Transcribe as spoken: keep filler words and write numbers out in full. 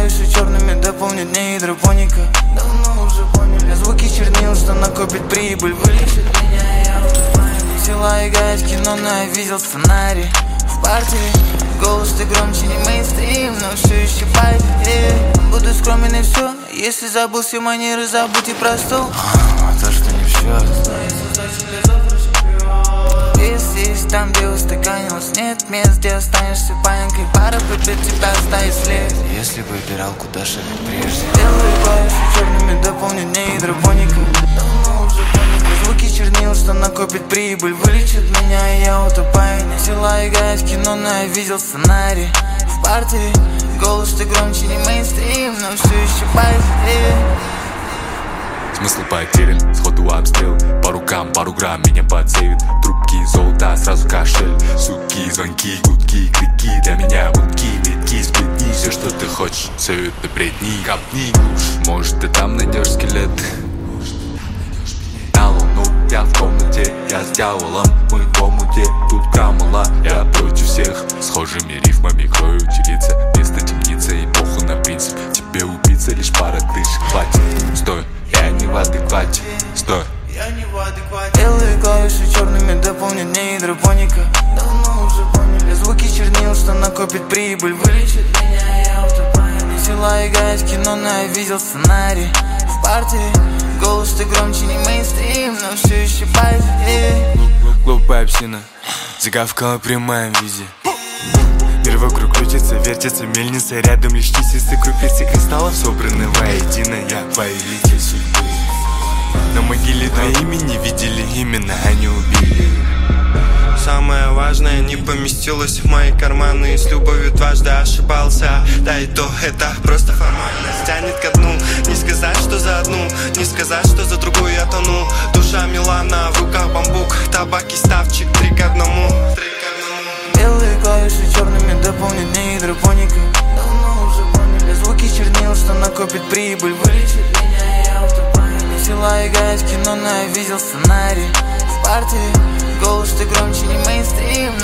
клавиши черными дополнит дни гидропоника. Давно уже поняли звуки чернил, что накопит прибыль. Вылечит меня, я утопаю. Села и гаечки, но я видел сценарий. В партии голос ты громче, не мейнстрим, но все еще байк. Буду скромен и все. Если забыл все манеры, забудь и про стол. А, то, что не в счет. Если есть там, где устаканилось, нет мест, где останешься паинькой. Пара побед тебя оставит след. Если бы выбирал, куда шагать прежде. Белые клавиши черными дополнит дни гидропоника. Давно уже поняли звуки чернил, что накопит прибыль. Вылечит меня, и я утопаю. Не села и гаечки, но я видел сценарий. В партии голос ты громче, не мейнстрим, но все еще байк. Смысл потерян, сходу обстрел. По рукам, пару грамм меня подсеют. Трубки золота, сразу кашель. Суки, звонки, гудки, крики. Для меня будки, метки, сплетни. Все, что ты хочешь, все это бредни. Копни глушь, может ты там найдешь скелет. На луну, я в комнате, я с дьяволом. Мы в омуте, тут крамола. Я против всех, схожими рифмами крою делиться. Место темницы и похуй на принцип. Тебе убийца, лишь пара дышек хватит. Стой, я не в адеквате, стой. Я не в адеквате. Белые клавиши черными дополнит дни гидропоника. Давно уже поняли звуки чернил, что накопит прибыль. Вылечит меня, я утопаю. Не села и гаечки, но я видел сценарий. В партии голос ты громче, не мейнстрим, но все еще байк. Глупая псина загавкала в прямом виде. Мир вокруг крутится, вертится мельница. Рядом лишь чистые крупицы кристаллов, собраны воедино. Я повелитель судьбы. На могиле твое имя не видели, именно они убили. Самое важное не поместилось в мои карманы. И с любовью дважды ошибался. Да и то это просто формальность. Тянет ко дну. Не сказать, что за одну, не сказать, что за другую я тону. Душа Милана, в руках бамбук. Табак и ставчик, три к одному. Белые клавиши черными дополнит дни гидропоника. Давно уже поняли звуки чернил, что накопит прибыль. Вылечит меня, я утопаю. Не села и гаечки, но я видел сценарий. В партии голос ты громче, не мейнстрим,